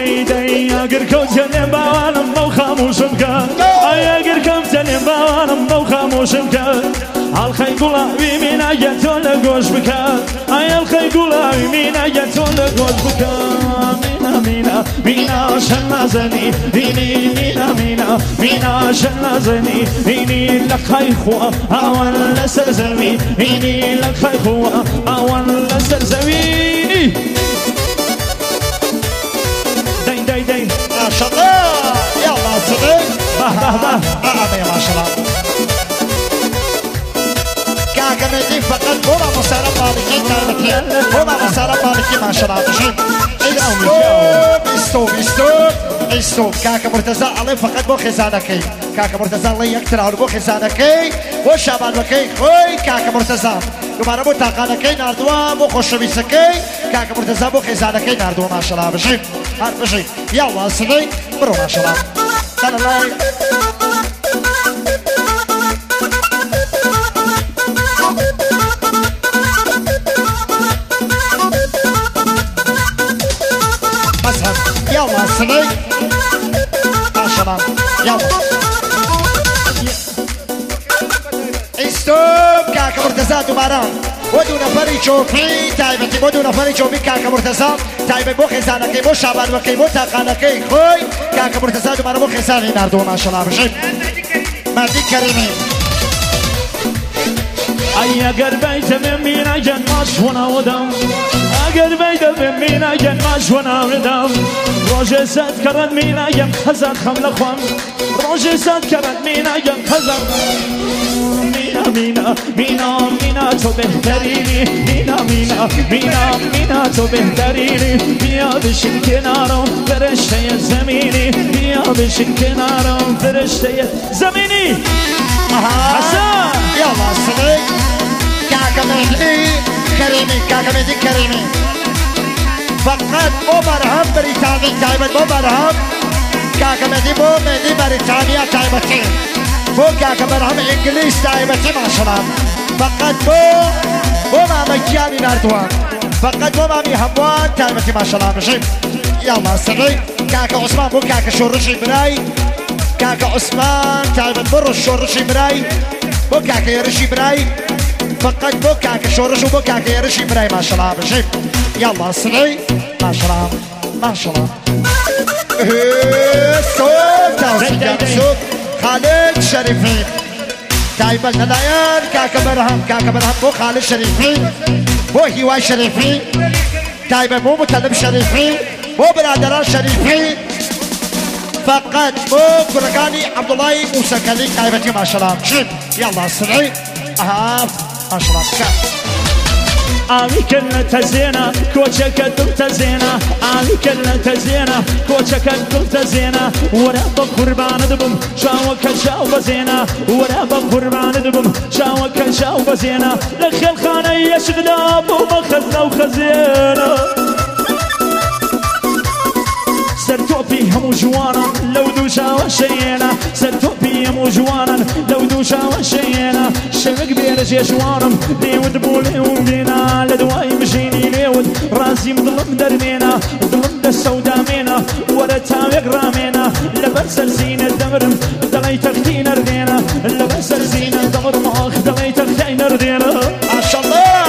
دەی دەی ئەگەر کەوتە لێم باوانم بەو خاموشم کە ئەگەر کەوتە لێم باوانم بەو خاموشم کە هەڵخەی گوڵاوی میناگە تۆ لە گۆش بکە هەڵخەی گوڵاوی میناگە تۆ لە گۆش بکە مینا مینا شەن نازەنی بینی مینا مینا مینا شەن نازەنی بینی لە خەی خوا ئەوەن لەسەر زەوی بینی لە خەی خوا ئەوەن لەسەر زەوینی دەی دەی دەی ماشەڵڵا یاڵا سبەی ما شاء الله كاكمدي فقط بوما مسارة مالكي تاربكي بوما مسارة مالكي ما شاء الله بشي استوب كاكا مرتزا علي فقط بو خزانكي كاكا مرتزا علي اكتر عن بو خزانكي وشابان بكي خوي كاكا مرتزا دوباره بو تاقانكي ناردوا بو خوشويسكي كاكا مرتزا بو خزانكي ناردوا ما شاء الله بشي هات بشي يلا سبي برو ما شاء الله تعال الله يلا سبي ما شاء الله يلا استوب كاكا مرتزا دوباره ودو نفری چوبی تایبتی بودو نفری چوبی کاکا مرتزا تایب بو خزانکی بو شابان وکی بو تاقانکی خوی کاکا مرتزا دوباره بو خزانی نردو ماشاءالله بشیم مردی کریمی اگر بیت بمینا جن ماشونا ودم اگر بیت بمینا جن ماشونا ودم روز زد کرد مینا یم خزان خمل خوام روز زد کرد مینا یم خزان مینا مینا مینا تو بهترینی مینا مینا مینا مینا تو بهترینی بیا بشین کنارم فرشته زمینی بیا بشین کنارم فرشته زمینی حسن يلا سبي كاكا مهدي كريمي كاكا مهدي كريمي فقط بو برهم بريطاني تايبت بو برهم كاكا مهدي بو مهدي بريطانيا تايبتين بو كاكا برهم انجليز تايبتي ما شاء الله فقط بو ماما كياني ناردوان فقط بو مامي هموان تايبتي ما شاء الله بشيب يلا سبي كاكا عثمان بو كاكا شورشي براي كاكا عثمان تايبت برو الشورشي براي بو كاكا يرشي براي فقط بو كاكا شورش وبو كاكا يرشي براي ما شاء الله بشيب يلا سبي ما شاء الله ما شاء الله صوت توسيق صوت خالد شريفي تايبت ندايان كاكا برهم بو خالد شريفي بو هواي شريفي تايبت بو مطلب شريفي بو برادران شريفي فقط بو كركاني عبد الله موسى كلي تايبتي ما شاء الله شيب يلا سبعي ما شاء الله آمی کلت زینا کوچک دلت زینا آمی کلت زینا کوچک دلت زینا ورا با قربان دبم شاوک شاو بزینا ورا با قربان دبم شاوک شاو بزینا لخل خانه یشغلا بو مخزنا وخزینا سرتوبي هم جوانا لو دوشا وشينا سرتوبي هم جوانا لو دوشا وشينا شمك بيرج يشوارم ليود بولي ومدينا لدواي مشيني ليود راسي مظلم درمينا ظلم السودا مينا ولا تاويق رامينا لبس الزين الدمرم دلي تغتين ردينا لبس الزين الدمرم اخ دلي تغتين ردينا ما شاء الله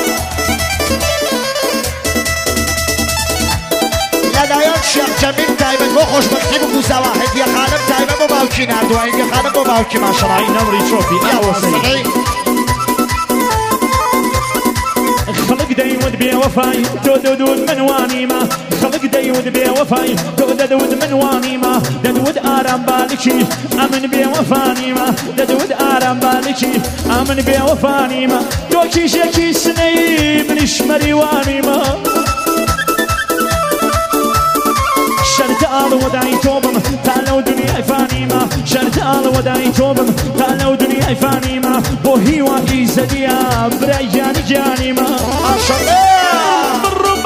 لدایان شیخ جمیل تایبت بو خوشبختی بو دوسته واحد یا خانم تایبت بو باوکی نردوان یا خانم بو باوکی ماشاءالله این نوری چوبی یا خلق دايود بي وفاي دود من وانيما خلق دايود بي وفاي دود من وانيما دود آرام بالكي امن بي وفانيما دود آرام بالكي امن بي وفانيما دوكي شكي سني من شمري وانيما شرط وداعي توبم تعالوا دنيا فانيما شرط وداعي توبم تعالوا دنيا فانيما بوهي واقي زديا بريان جانيما ما شاء الله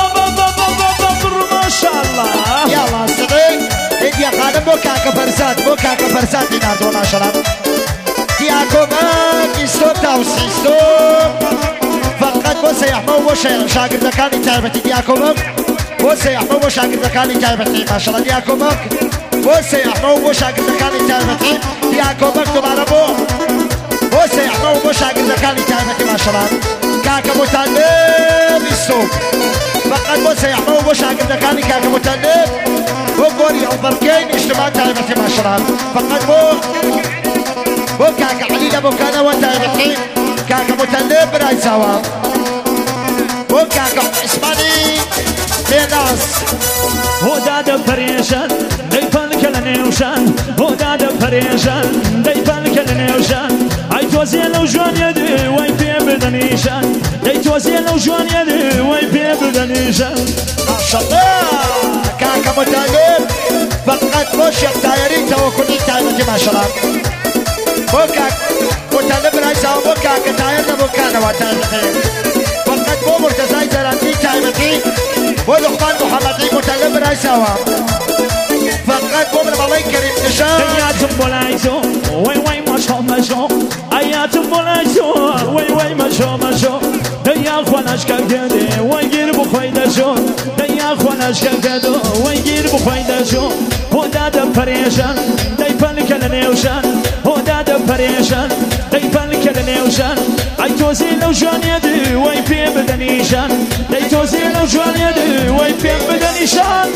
ما شاء الله يلا صديق يا خانم بو كاكا فرزاد ناردو ما شاء الله تياكو ماك استوب تاوسي استوب فقط بو سيحمو بو شاقر دكاني تابتي تياكو ماك بۆ سەیاحمە بۆ شاگردەکانی تایبەتی ماشەڵڵا دیا کۆمەک بۆ سەیاحمە و بۆ شاگردەکانی تایبەتی دیا کۆمەک دوبارە بۆ سەیاحمە و بۆ شاگردەکانی تایبەتی ماشەڵڵا کاکە متەلب بیستۆک فقط بۆ سەیاحمە و بۆ شاگردەکانی کاکە متەلب بۆ گۆری هەڵبەرگەی نیشتمان تایبەتی ماشەڵڵا فقط بۆ کاکە عەلی لە بۆکانەوە تایبەتی کاکە متەلب برای چاوە بۆ کاکە عوسمانی بێناز هۆدا دەپەرێژان دەیپەلکە لە نێوشان هۆدا دەپەرێژان دەیپەلکە لە نێوشان ئای تۆزیە لەو ژوانیە وای پێ بدەنیشان دەی تۆزیە لەو ژوانیە وای پێ بدەنیشان ماشەڵڵا کاکە متەلب فقط بۆ شێخ تایەری تەوەکولی تایبەتی ماشەڵڵا بۆ کاک متەلب برای چاوە بۆ کاکە تایر لە بۆکانەوە تایبەتی فقط بۆ مرتەزای جەرانتی تایبەتی بۆ لوقمان محەممەدی متەلب برای چاوە فقط بۆ بنەماڵەی کەریم نژاد دەیاتم بۆ لای تۆ وای وای مەشۆ مەشۆ ئەیاتم بۆ لای تۆ وای وای مەشۆ مەشۆ دەیا خوا ناشکە دێ وای گیر بخۆی دەشۆ دەیا خوا ناشکە دێ وای گیر بخۆی دەشۆ هۆدا دەپەرێژان دەیپەلکە لە نێوشان هۆدا دەپەرێژان دەیپەلکە لە نێوشان ئای تۆزی لەو ژوانیە وای پێ بدەنیشان دەی تۆزی لەو ژوانیە وای پێ بدەنیشان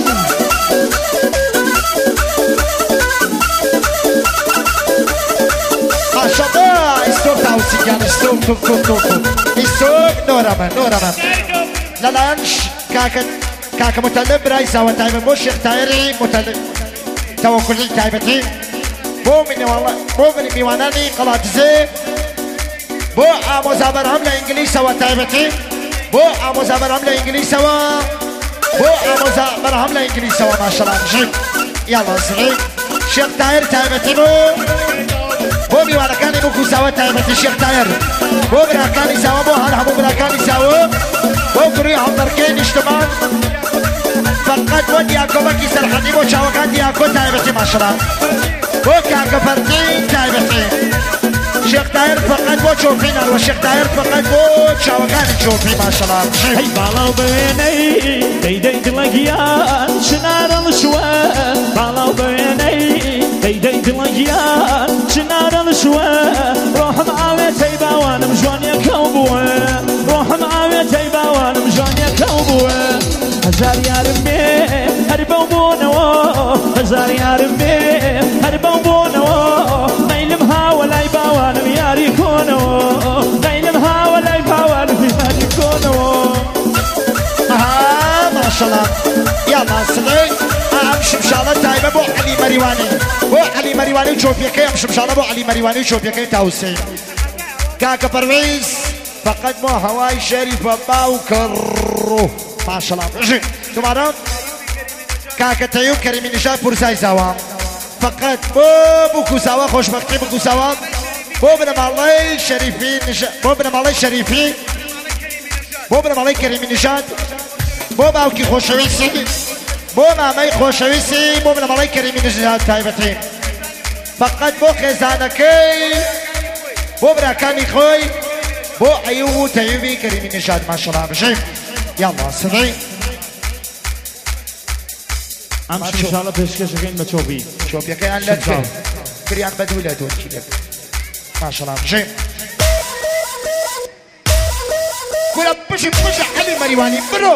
ماشەڵڵا ئیستۆک تاوسیگیان ئیستۆک ئیستۆک نۆرەمە لەلایەن کاکە متەلب برای چاوە تایبەت بۆ شێخ تایەری متەلب تەوەکولی تایبەتی بۆ میوانانی قەڵاتزێ بۆ ئامۆزا بەرهەم لە ئینگلیسەوە تایبەتی بۆ ئامۆزا بەرهەم لە ئینگلیسەوە بۆ ئامۆزا بەرهەم لە ئینگلیسەوە ماشەڵڵا ژیب یاڵا سڕی شێخ تایر تایبەتی بۆ میوانەکانی بۆ کوساوە تایبەتی شێخ تایر بۆ براکانی چاوە بۆ هەر هەموو براکانی چاوە بۆ گڕی هەڵبەرگەی نیشتمان فقط بۆ دیاکۆمەکی سەرحەدی بۆ چاوەکان دیاکۆ تایبەتی ماشەڵڵا بۆ کاکە فەرقی تایبەتی شێخ تایر فقط بۆ چۆپینەوە و شێخ تایر فقط بۆ چاوەکانی چۆپی ماشەڵڵا هەی باڵاو بوێنەی دەیدەی دڵەگیان چنارە لشوە باڵاو بوێنەی دەیدەی دڵەگیان چنارە لشوە ڕۆحم ئاوێتەی باوانم ژوانیەکەو بووە ڕۆحم ئاوێتەی باوانم ژوانیەکەو بووە هەزار یارم بێ هەر بەو بوونەوە هەزار یارم بێ هەر بەو بوونەوە مەیلم هاوە لای باوانم یاری کۆنەوە مەیلم هاوە لای باوانم یاری کۆنەوە ماشەڵڵا یاڵا سڵێ ئەم شمشاڵە تایبە بۆ عەلی مەریوانی بۆ عەلی مەریوانی و چۆپیەکەی ئەم شمشاڵە بۆ عەلی مەریوانی و چۆپیەکەی تاوسێ کاکە پەرویز فقط بۆ هەوای شەریفە باوکە ڕۆ ماشەڵڵا دوبارە کاکە تەیە و کەریمی نیشاد پورسای زاوە فقط بۆ بکوساوە خۆشبەختی بکوساوە بۆ بنەماڵەی شەریفی بۆ بنەماڵەی شەریفی بۆ بنەماڵەی کەریمی نیشاد بۆ باوکی خۆشەویستی بۆ مامەی خۆشەویستی بۆ بنەماڵەی کەریمی نیشاد تایبەتی فقط بۆ خێزانەکەی بۆ براکانی خۆی بۆ ئەیوب و تەیوبی کەریمی نیشاد ماشەڵڵا بژێ یاڵا سڕی ئەم شمشاڵە پێشکەشەکەین بە چۆپی چۆپیەکەیان لەت کرد کریان بەدوو لە دۆنکی لێت ماشەڵڵا بژێ کورە پشی عەلی مەریوانی برۆ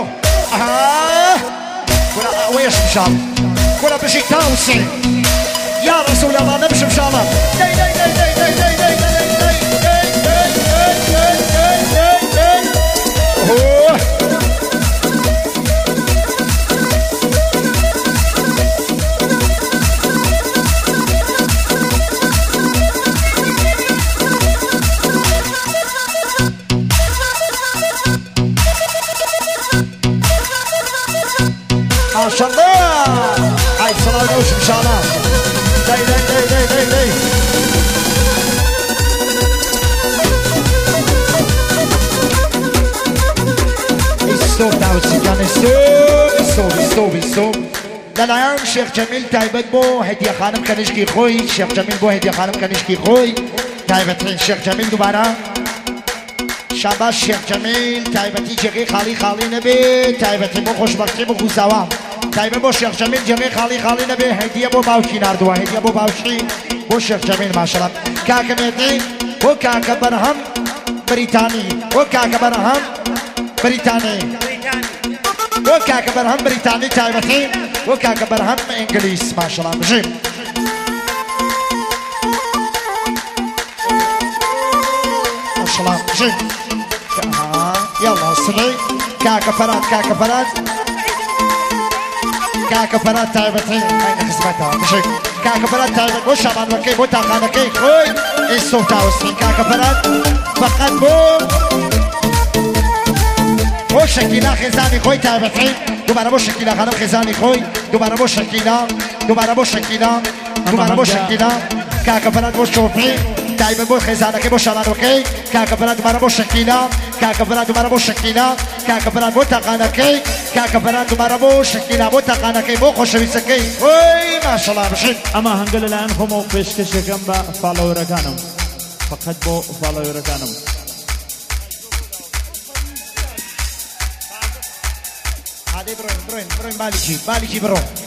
کورە ئەوەیە شمشاڵ کورە پشی تاوسێ یا ڕەسوول ئەڵڵا نەم شمشاڵە ماشەڵڵا ئای سەڵاو لەو شمشاڵە دەی ئیستۆ تاوسیگیان ئیستۆ لەلایەن شێخ جەمیل تایبەت بۆ هەدیە خانم کەنیشکی خۆی شێخ جەمیل بۆ هەدیە خانم کەنیشکی خۆی تایبەترین شێخ جەمیل دووبارە شاباش شيخ جميل تايبتي جغي خالي خالي نبي تايبتي بو خوشبختي بو خوزاوام تايبه بو شيخ جميل جغي خالي خالي نبي هديه بو باوشي ناردوا هديه بو باوشي بو شيخ جميل ما شاء الله كاكا ميتي بو كاكا برهم بريطاني بو كاكا برهم بريطاني بو كاكا برهم بريطاني تايبتي بو كاكا برهم انجليز ما شاء الله بجيب ما شاء الله بجيب يلا صبي كاكا فرات كاكا فرات كاكا فرات تايبتي هاي خصبتها بجيب كاكا فرات تايبت وش عمان وكي بو تاخانكي خوي الصوت تاوسين كاكا فرات فقط بو بو شكيلا خزاني خوي تايبتي دوباره بو شکیلا خانم خزانی خوی دوباره بو شکیلا دوباره بو شکیلا دوباره بو شکیلا کاکا فرات بو شوفی دایما بو خزانه که بو شمان اوکی کاکا فرات دوباره بو شکیلا کاکا فرات دوباره بو شکیلا کاکا فرات بو تقانه کی کاکا فرات دوباره بو شکیلا بو تقانه کی بو خوشویسه کی وای ماشاءالله بشید اما هنگل الان خمو پیشکش یکم با فالوورکانم فقط بو فالوورکانم هذه بروين بالیکی برو